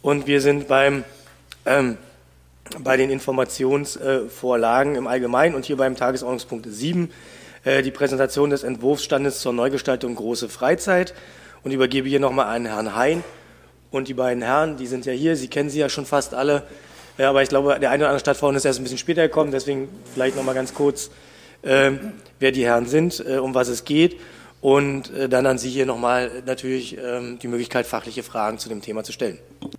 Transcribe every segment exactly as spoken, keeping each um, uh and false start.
Und wir sind beim, ähm, bei den Informationsvorlagen äh, im Allgemeinen und hier beim Tagesordnungspunkt sieben, äh, die Präsentation des Entwurfsstandes zur Neugestaltung Große Freizeit, und übergebe hier nochmal an Herrn Hein. Und die beiden Herren, die sind ja hier, Sie kennen sie ja schon fast alle, ja, aber ich glaube, der eine oder andere Stadtverordnete ist erst ein bisschen später gekommen, deswegen vielleicht nochmal ganz kurz, äh, wer die Herren sind, äh, um was es geht, und äh, dann an Sie hier nochmal natürlich äh, die Möglichkeit, fachliche Fragen zu dem Thema zu stellen.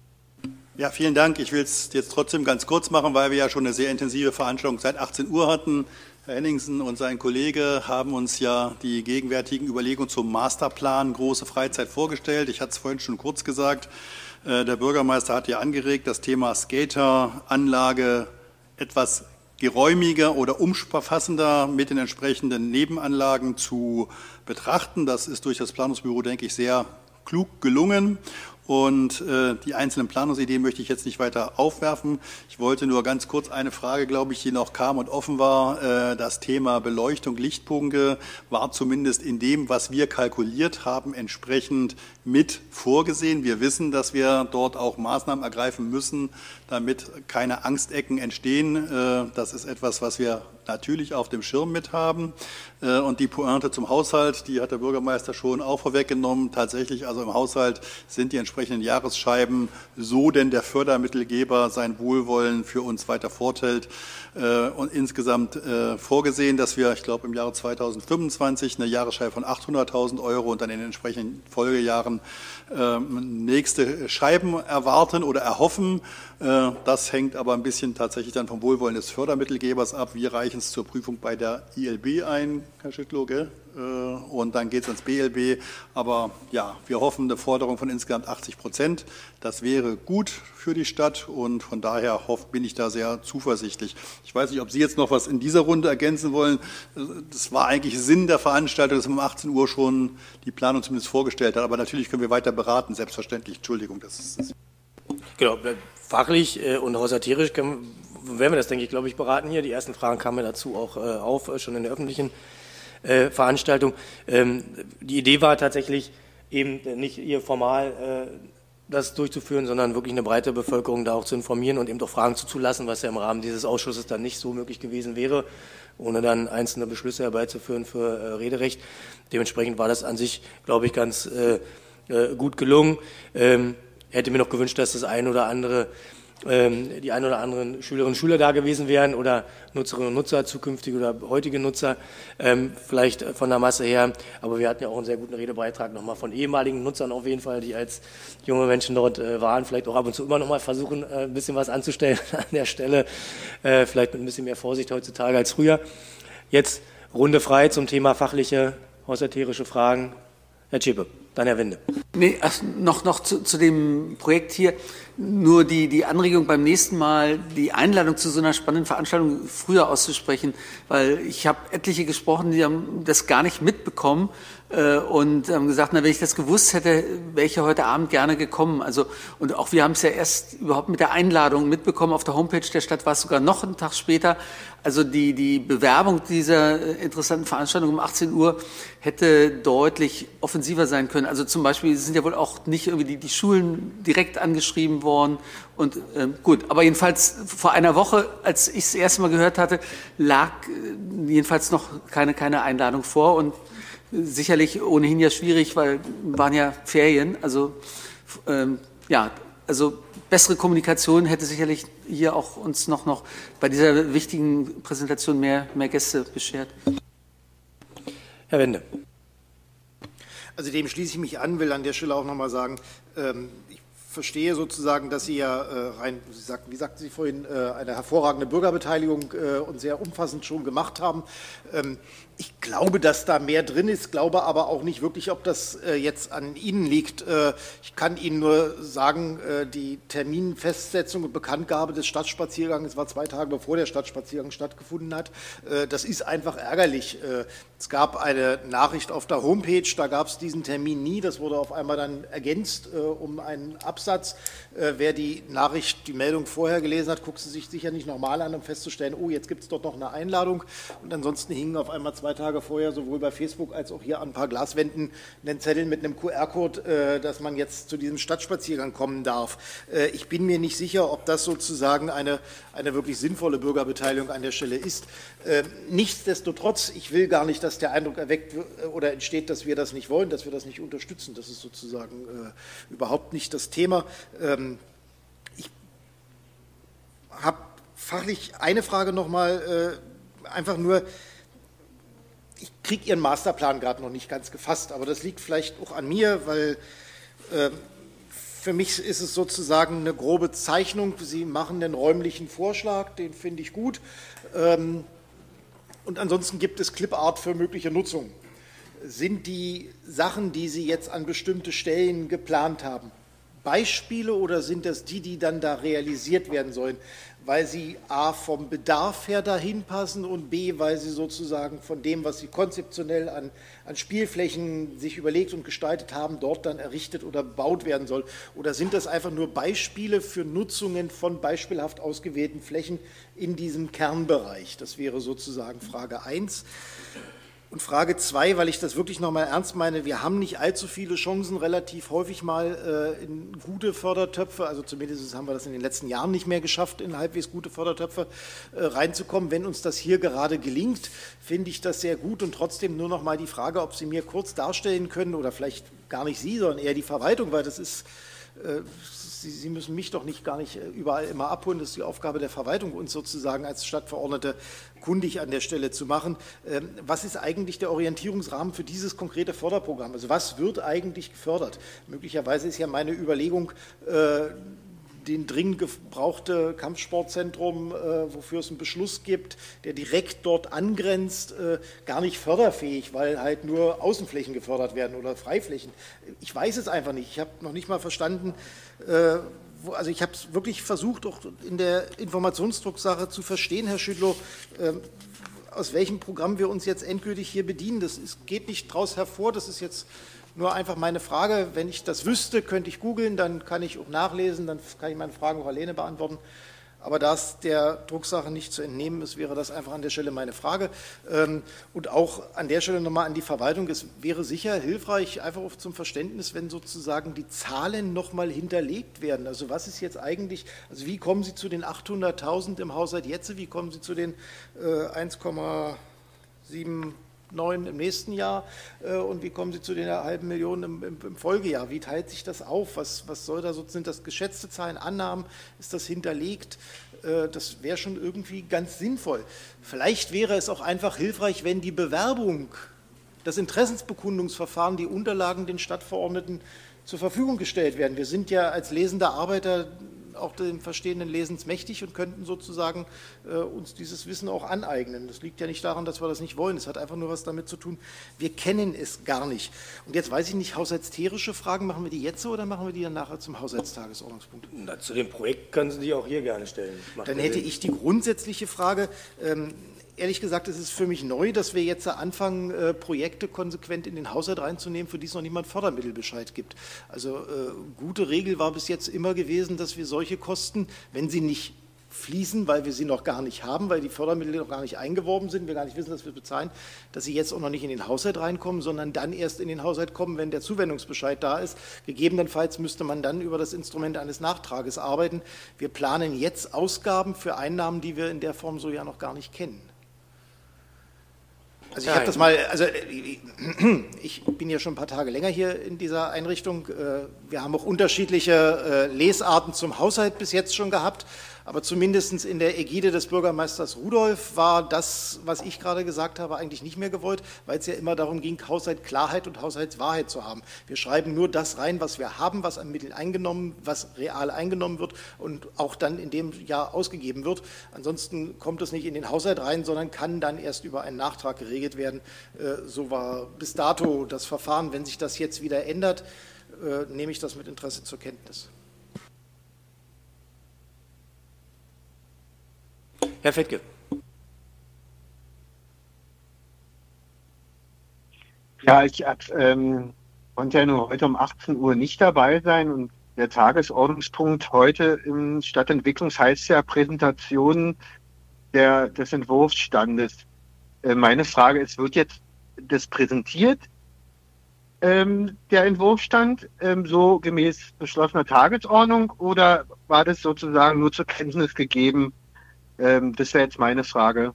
Ja, vielen Dank. Ich will es jetzt trotzdem ganz kurz machen, weil wir ja schon eine sehr intensive Veranstaltung seit achtzehn Uhr hatten. Herr Henningsen und sein Kollege haben uns ja die gegenwärtigen Überlegungen zum Masterplan Große Freizeit vorgestellt. Ich hatte es vorhin schon kurz gesagt. Der Bürgermeister hat ja angeregt, das Thema Skateranlage etwas geräumiger oder umfassender mit den entsprechenden Nebenanlagen zu betrachten. Das ist durch das Planungsbüro, denke ich, sehr klug gelungen. Und äh, die einzelnen Planungsideen möchte ich jetzt nicht weiter aufwerfen. Ich wollte nur ganz kurz eine Frage, glaube ich, die noch kam und offen war. Äh, das Thema Beleuchtung, Lichtpunkte war zumindest in dem, was wir kalkuliert haben, entsprechend mit vorgesehen. Wir wissen, dass wir dort auch Maßnahmen ergreifen müssen, damit keine Angstecken entstehen. Äh, das ist etwas, was wir natürlich auf dem Schirm mit haben. Äh, und die Pointe zum Haushalt, die hat der Bürgermeister schon auch vorweggenommen. Tatsächlich, also im Haushalt sind die entsprechenden Jahresscheiben, so denn der Fördermittelgeber sein Wohlwollen für uns weiter vorteilt, äh, und insgesamt äh, vorgesehen, dass wir, ich glaube, im Jahre zweitausendfünfundzwanzig eine Jahresscheibe von achthunderttausend Euro und dann in den entsprechenden Folgejahren äh, nächste Scheiben erwarten oder erhoffen. Äh, das hängt aber ein bisschen tatsächlich dann vom Wohlwollen des Fördermittelgebers ab. Wir reichen es zur Prüfung bei der I L B ein, Herr Schüttlow, gell? Und dann geht es ans B L B. Aber ja, wir hoffen eine Forderung von insgesamt achtzig Prozent. Das wäre gut für die Stadt und von daher hoff, bin ich da sehr zuversichtlich. Ich weiß nicht, ob Sie jetzt noch was in dieser Runde ergänzen wollen. Das war eigentlich Sinn der Veranstaltung, dass man um achtzehn Uhr schon die Planung zumindest vorgestellt hat. Aber natürlich können wir weiter beraten, selbstverständlich. Entschuldigung, das ist das. Genau, fachlich und haushalterisch können, werden wir das, denke ich, glaube ich, beraten hier. Die ersten Fragen kamen dazu auch auf, schon in der öffentlichen Äh, Veranstaltung. Ähm, die Idee war tatsächlich eben nicht hier formal äh, das durchzuführen, sondern wirklich eine breite Bevölkerung da auch zu informieren und eben auch Fragen zuzulassen, was ja im Rahmen dieses Ausschusses dann nicht so möglich gewesen wäre, ohne dann einzelne Beschlüsse herbeizuführen für äh, Rederecht. Dementsprechend war das an sich, glaube ich, ganz äh, äh, gut gelungen. Ähm, hätte mir noch gewünscht, dass das ein oder andere die ein oder anderen Schülerinnen und Schüler da gewesen wären oder Nutzerinnen und Nutzer, zukünftige oder heutige Nutzer, ähm, vielleicht von der Masse her. Aber wir hatten ja auch einen sehr guten Redebeitrag nochmal von ehemaligen Nutzern auf jeden Fall, die als junge Menschen dort äh, waren, vielleicht auch ab und zu immer noch mal versuchen, äh, ein bisschen was anzustellen an der Stelle, äh, vielleicht mit ein bisschen mehr Vorsicht heutzutage als früher. Jetzt Runde frei zum Thema fachliche, haushalterische Fragen. Herr Zschäpe, dann Herr Wende. Nee, ach, noch, noch zu, zu dem Projekt hier. Nur die, die Anregung beim nächsten Mal, die Einladung zu so einer spannenden Veranstaltung früher auszusprechen, weil ich habe etliche gesprochen, die haben das gar nicht mitbekommen äh, und haben gesagt, na, wenn ich das gewusst hätte, wäre ich ja heute Abend gerne gekommen. Also, und auch wir haben es ja erst überhaupt mit der Einladung mitbekommen. Auf der Homepage der Stadt war es sogar noch einen Tag später. Also die, die Bewerbung dieser interessanten Veranstaltung um achtzehn Uhr hätte deutlich offensiver sein können. Also zum Beispiel sind ja wohl auch nicht irgendwie die, die Schulen direkt angeschrieben worden. Und ähm, gut, aber jedenfalls vor einer Woche, als ich es das erste Mal gehört hatte, lag äh, jedenfalls noch keine, keine Einladung vor. Und äh, sicherlich ohnehin ja schwierig, weil waren ja Ferien. Also ähm, ja, also bessere Kommunikation hätte sicherlich hier auch uns noch, noch bei dieser wichtigen Präsentation mehr, mehr Gäste beschert. Herr Wende. Also dem schließe ich mich an, will an der Stelle auch noch mal sagen, ähm, ich verstehe sozusagen, dass Sie ja äh, rein, Sie sagten, wie sagten Sie vorhin, äh, eine hervorragende Bürgerbeteiligung äh, und sehr umfassend schon gemacht haben. Ähm, Ich glaube, dass da mehr drin ist, glaube aber auch nicht wirklich, ob das äh, jetzt an Ihnen liegt. Äh, ich kann Ihnen nur sagen, äh, die Terminfestsetzung und Bekanntgabe des Stadtspaziergangs, es war zwei Tage bevor der Stadtspaziergang stattgefunden hat, äh, das ist einfach ärgerlich. Äh, es gab eine Nachricht auf der Homepage, da gab es diesen Termin nie, das wurde auf einmal dann ergänzt äh, um einen Absatz Absatz. Äh, wer die Nachricht, die Meldung vorher gelesen hat, guckt sie sich sicher nicht nochmal an, um festzustellen, oh, jetzt gibt es dort noch eine Einladung. Und ansonsten hingen auf einmal zwei Tage vorher sowohl bei Facebook als auch hier an ein paar Glaswänden einen Zettel mit einem Q R-Code, äh, dass man jetzt zu diesem Stadtspaziergang kommen darf. Äh, ich bin mir nicht sicher, ob das sozusagen eine, eine wirklich sinnvolle Bürgerbeteiligung an der Stelle ist. Äh, nichtsdestotrotz, ich will gar nicht, dass der Eindruck erweckt oder entsteht, dass wir das nicht wollen, dass wir das nicht unterstützen. Das ist sozusagen äh, überhaupt nicht das Thema. Ähm, ich habe fachlich eine Frage nochmal, äh, einfach nur, ich kriege Ihren Masterplan gerade noch nicht ganz gefasst, aber das liegt vielleicht auch an mir, weil äh, für mich ist es sozusagen eine grobe Zeichnung. Sie machen den räumlichen Vorschlag, den finde ich gut. Ähm, und ansonsten gibt es Clipart für mögliche Nutzung. Sind die Sachen, die Sie jetzt an bestimmte Stellen geplant haben, Beispiele oder sind das die, die dann da realisiert werden sollen, weil sie a. vom Bedarf her dahin passen und b. weil sie sozusagen von dem, was sie konzeptionell an, an Spielflächen sich überlegt und gestaltet haben, dort dann errichtet oder bebaut werden soll? Oder sind das einfach nur Beispiele für Nutzungen von beispielhaft ausgewählten Flächen in diesem Kernbereich? Das wäre sozusagen Frage eins. Und Frage zwei, weil ich das wirklich nochmal ernst meine, wir haben nicht allzu viele Chancen, relativ häufig mal äh, in gute Fördertöpfe, also zumindest haben wir das in den letzten Jahren nicht mehr geschafft, in halbwegs gute Fördertöpfe äh, reinzukommen. Wenn uns das hier gerade gelingt, finde ich das sehr gut und trotzdem nur noch mal die Frage, ob Sie mir kurz darstellen können, oder vielleicht gar nicht Sie, sondern eher die Verwaltung, weil das ist, äh, Sie, Sie müssen mich doch nicht gar nicht überall immer abholen, das ist die Aufgabe der Verwaltung, uns sozusagen als Stadtverordnete kundig an der Stelle zu machen. Was ist eigentlich der Orientierungsrahmen für dieses konkrete Förderprogramm? Also was wird eigentlich gefördert? Möglicherweise ist ja meine Überlegung, den dringend gebrauchte Kampfsportzentrum, wofür es einen Beschluss gibt, der direkt dort angrenzt, gar nicht förderfähig, weil halt nur Außenflächen gefördert werden oder Freiflächen. Ich weiß es einfach nicht. Ich habe noch nicht mal verstanden, also ich habe es wirklich versucht, auch in der Informationsdrucksache zu verstehen, Herr Schüttlow, äh, aus welchem Programm wir uns jetzt endgültig hier bedienen. Das ist, geht nicht daraus hervor, das ist jetzt nur einfach meine Frage. Wenn ich das wüsste, könnte ich googeln, dann kann ich auch nachlesen, dann kann ich meine Fragen auch alleine beantworten. Aber da es der Drucksache nicht zu entnehmen ist, wäre das einfach an der Stelle meine Frage. Und auch an der Stelle nochmal an die Verwaltung. Es wäre sicher hilfreich, einfach auch zum Verständnis, wenn sozusagen die Zahlen nochmal hinterlegt werden. Also was ist jetzt eigentlich, also wie kommen Sie zu den achthunderttausend im Haushalt jetzt? Wie kommen Sie zu den eins Komma sieben neun im nächsten Jahr äh, und wie kommen Sie zu den halben Millionen im, im, im Folgejahr? Wie teilt sich das auf? Was, was soll da so, sind das geschätzte Zahlen, Annahmen? Ist das hinterlegt? Äh, das wäre schon irgendwie ganz sinnvoll. Vielleicht wäre es auch einfach hilfreich, wenn die Bewerbung, das Interessensbekundungsverfahren, die Unterlagen den Stadtverordneten zur Verfügung gestellt werden. Wir sind ja als lesende Arbeiter auch dem verstehenden Lesens mächtig und könnten sozusagen äh, uns dieses Wissen auch aneignen. Das liegt ja nicht daran, dass wir das nicht wollen. Es hat einfach nur was damit zu tun, wir kennen es gar nicht. Und jetzt weiß ich nicht, haushalterische Fragen, machen wir die jetzt so oder machen wir die dann nachher zum Haushaltstagesordnungspunkt? Na, zu dem Projekt können Sie die auch hier gerne stellen. Macht dann hätte Sinn. Ich die grundsätzliche Frage, ähm, ehrlich gesagt, es ist für mich neu, dass wir jetzt anfangen, äh, Projekte konsequent in den Haushalt reinzunehmen, für die es noch niemand Fördermittelbescheid gibt. Also äh, gute Regel war bis jetzt immer gewesen, dass wir solche Kosten, wenn sie nicht fließen, weil wir sie noch gar nicht haben, weil die Fördermittel noch gar nicht eingeworben sind, wir gar nicht wissen, dass wir bezahlen, dass sie jetzt auch noch nicht in den Haushalt reinkommen, sondern dann erst in den Haushalt kommen, wenn der Zuwendungsbescheid da ist. Gegebenenfalls müsste man dann über das Instrument eines Nachtrages arbeiten. Wir planen jetzt Ausgaben für Einnahmen, die wir in der Form so ja noch gar nicht kennen. Also ich habe das mal, also ich bin ja schon ein paar Tage länger hier in dieser Einrichtung. Wir haben auch unterschiedliche Lesarten zum Haushalt bis jetzt schon gehabt. Aber zumindest in der Ägide des Bürgermeisters Rudolph war das, was ich gerade gesagt habe, eigentlich nicht mehr gewollt, weil es ja immer darum ging, Haushaltsklarheit und Haushaltswahrheit zu haben. Wir schreiben nur das rein, was wir haben, was an Mitteln eingenommen, was real eingenommen wird und auch dann in dem Jahr ausgegeben wird. Ansonsten kommt es nicht in den Haushalt rein, sondern kann dann erst über einen Nachtrag geregelt werden. So war bis dato das Verfahren. Wenn sich das jetzt wieder ändert, nehme ich das mit Interesse zur Kenntnis. Herr Fettke. Ja, ich ähm, konnte ja nur heute um achtzehn Uhr nicht dabei sein und der Tagesordnungspunkt heute im Stadtentwicklungs heißt ja Präsentation der, des Entwurfsstandes. Äh, meine Frage ist, wird jetzt das präsentiert, ähm, der Entwurfsstand, ähm, so gemäß beschlossener Tagesordnung, oder war das sozusagen nur zur Kenntnis gegeben? Ähm, das wäre jetzt meine Frage.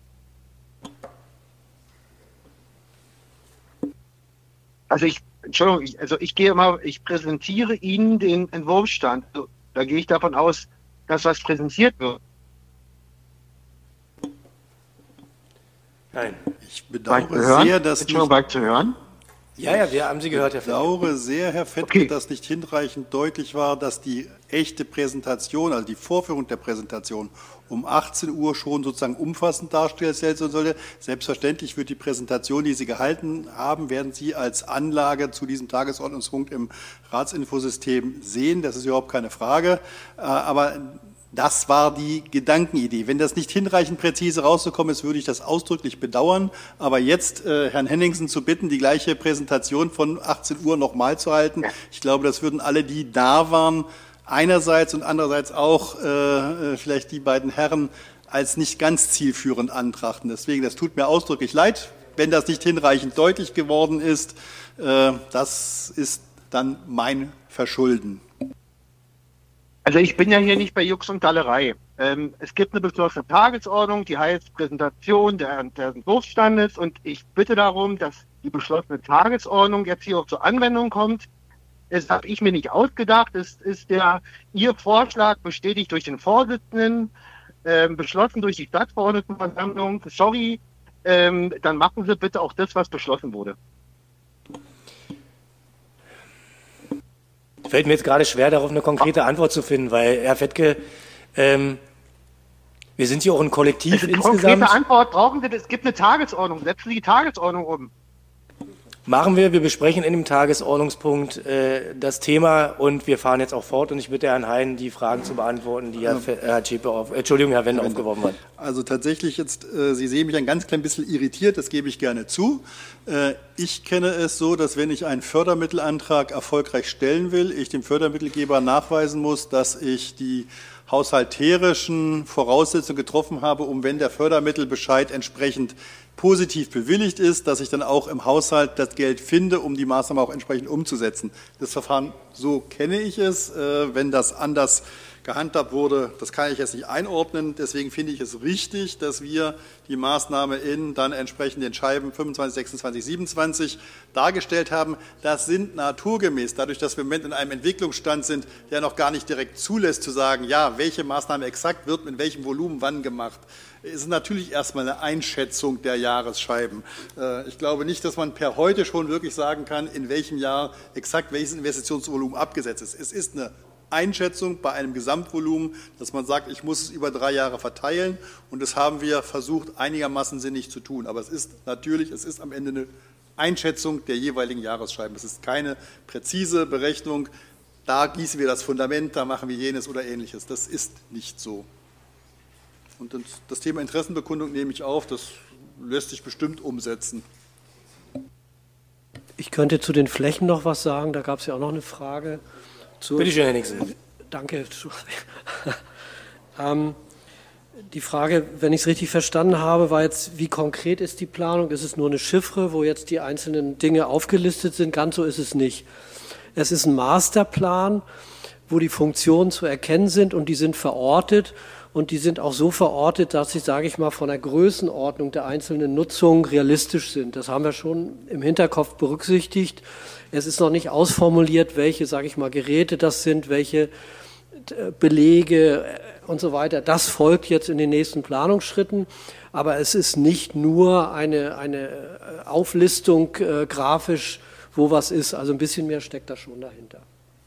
Also ich, Entschuldigung, ich, also ich gehe mal, ich präsentiere Ihnen den Entwurfsstand. Also, da gehe ich davon aus, dass was präsentiert wird. Nein. Ich bedauere sehr, dass Entschuldigung, war ich zu hören? Ja, ja, wir haben Sie gehört, Herr Ich Fettke. bedauere sehr, Herr Fettke, Okay. dass nicht hinreichend deutlich war, dass die echte Präsentation, also die Vorführung der Präsentation um achtzehn Uhr schon sozusagen umfassend dargestellt sein sollte. Selbstverständlich wird die Präsentation, die Sie gehalten haben, werden Sie als Anlage zu diesem Tagesordnungspunkt im Ratsinfosystem sehen. Das ist überhaupt keine Frage. Aber das war die Gedankenidee. Wenn das nicht hinreichend präzise rausgekommen ist, würde ich das ausdrücklich bedauern. Aber jetzt äh, Herrn Henningsen zu bitten, die gleiche Präsentation von achtzehn Uhr nochmal zu halten, ich glaube, das würden alle, die da waren, einerseits und andererseits auch äh, vielleicht die beiden Herren als nicht ganz zielführend antrachten. Deswegen, das tut mir ausdrücklich leid, wenn das nicht hinreichend deutlich geworden ist. Äh, das ist dann mein Verschulden. Also ich bin ja hier nicht bei Jux und Dallerei. Ähm, es gibt eine beschlossene Tagesordnung, die heißt Präsentation der, des Entwurfsstandes, und ich bitte darum, dass die beschlossene Tagesordnung jetzt hier auch zur Anwendung kommt. Das habe ich mir nicht ausgedacht. Es ist der Ihr Vorschlag bestätigt durch den Vorsitzenden, ähm, beschlossen durch die Stadtverordnetenversammlung. Sorry, ähm, dann machen Sie bitte auch das, was beschlossen wurde. Fällt mir jetzt gerade schwer, darauf eine konkrete Antwort zu finden, weil, Herr Fettke, ähm, wir sind hier auch ein Kollektiv Also eine insgesamt. konkrete Antwort brauchen Sie. Es gibt eine Tagesordnung. Setzen Sie die Tagesordnung um. Machen wir, wir besprechen in dem Tagesordnungspunkt äh, das Thema und wir fahren jetzt auch fort und ich bitte Herrn Hein, die Fragen zu beantworten, die Herr, Fe- Herr Zschäpe auf, äh, Entschuldigung, Herr Wende aufgeworfen hat. Also tatsächlich jetzt, äh, Sie sehen mich ein ganz klein bisschen irritiert, das gebe ich gerne zu. Äh, ich kenne es so, dass wenn ich einen Fördermittelantrag erfolgreich stellen will, ich dem Fördermittelgeber nachweisen muss, dass ich die haushalterischen Voraussetzungen getroffen habe, um, wenn der Fördermittelbescheid entsprechend positiv bewilligt ist, dass ich dann auch im Haushalt das Geld finde, um die Maßnahme auch entsprechend umzusetzen. Das Verfahren, so kenne ich es. Äh, wenn das anders gehandhabt wurde, das kann ich jetzt nicht einordnen. Deswegen finde ich es richtig, dass wir die Maßnahme in dann entsprechend den Scheiben fünfundzwanzig, sechsundzwanzig, siebenundzwanzig dargestellt haben. Das sind naturgemäß, dadurch, dass wir im Moment in einem Entwicklungsstand sind, der noch gar nicht direkt zulässt, zu sagen, ja, welche Maßnahme exakt wird mit welchem Volumen wann gemacht. Es ist natürlich erstmal eine Einschätzung der Jahresscheiben. Ich glaube nicht, dass man per heute schon wirklich sagen kann, in welchem Jahr exakt welches Investitionsvolumen abgesetzt ist. Es ist eine Einschätzung bei einem Gesamtvolumen, dass man sagt, ich muss es über drei Jahre verteilen, und das haben wir versucht, einigermaßen sinnig zu tun. Aber es ist natürlich, es ist am Ende eine Einschätzung der jeweiligen Jahresscheiben. Es ist keine präzise Berechnung, da gießen wir das Fundament, da machen wir jenes oder Ähnliches. Das ist nicht so. Und das Thema Interessenbekundung nehme ich auf, das lässt sich bestimmt umsetzen. Ich könnte zu den Flächen noch was sagen, da gab es ja auch noch eine Frage. Zu, Bitte schön, Herr Nixon. Danke. ähm, die Frage, wenn ich es richtig verstanden habe, war jetzt, wie konkret ist die Planung? Ist es nur eine Chiffre, wo jetzt die einzelnen Dinge aufgelistet sind? Ganz so ist es nicht. Es ist ein Masterplan, wo die Funktionen zu erkennen sind, und die sind verortet. Und die sind auch so verortet, dass sie, sage ich mal, von der Größenordnung der einzelnen Nutzungen realistisch sind. Das haben wir schon im Hinterkopf berücksichtigt. Es ist noch nicht ausformuliert, welche, sage ich mal, Geräte das sind, welche Belege und so weiter. Das folgt jetzt in den nächsten Planungsschritten. Aber es ist nicht nur eine, eine Auflistung äh, grafisch, wo was ist. Also ein bisschen mehr steckt da schon dahinter.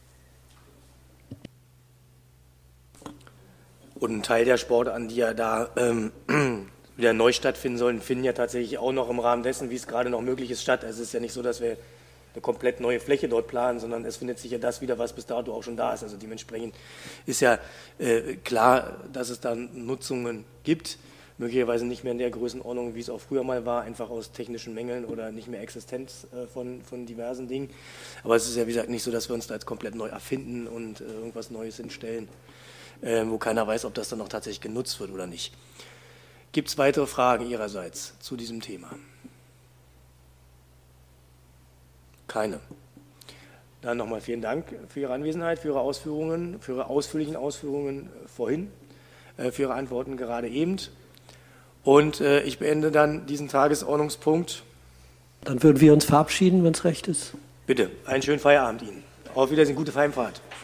Und ein Teil der Sportarten, die ja da ähm, wieder neu stattfinden sollen, finden ja tatsächlich auch noch im Rahmen dessen, wie es gerade noch möglich ist, statt. Also es ist ja nicht so, dass wir eine komplett neue Fläche dort planen, sondern es findet sich ja das wieder, was bis dato auch schon da ist. Also dementsprechend ist ja äh, klar, dass es da Nutzungen gibt. möglicherweise nicht mehr in der Größenordnung, wie es auch früher mal war, einfach aus technischen Mängeln oder nicht mehr Existenz äh, von, von diversen Dingen. Aber es ist ja, wie gesagt, nicht so, dass wir uns da jetzt komplett neu erfinden und äh, irgendwas Neues hinstellen, äh, wo keiner weiß, ob das dann auch tatsächlich genutzt wird oder nicht. Gibt es weitere Fragen Ihrerseits zu diesem Thema? Keine. Dann nochmal vielen Dank für Ihre Anwesenheit, für Ihre Ausführungen, für Ihre ausführlichen Ausführungen vorhin, äh, für Ihre Antworten gerade eben. Und äh, ich beende dann diesen Tagesordnungspunkt. Dann würden wir uns verabschieden, wenn es recht ist. Bitte, einen schönen Feierabend Ihnen. Auf Wiedersehen, gute Heimfahrt.